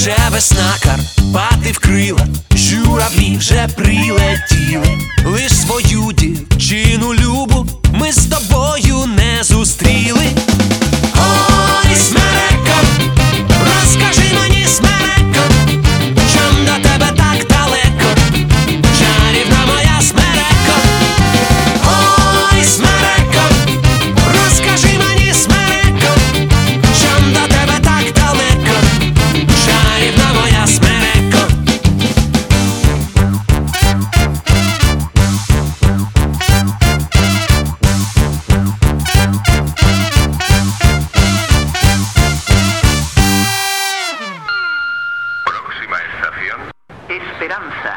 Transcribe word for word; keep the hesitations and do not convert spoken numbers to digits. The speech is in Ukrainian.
Вже весна, Карпати вкрила, журавлі вже прилетіли. Лиш свою дівчину любу ми з тобою не зустріли. Ой, смереко, розкажи мені, смереко, чом до тебе так далеко, чарівна моя смереко. Ой, смереко, розкажи мені, смереко, чом до тебе так далеко, чарівна моя смереко. Próxima estación, Esperanza.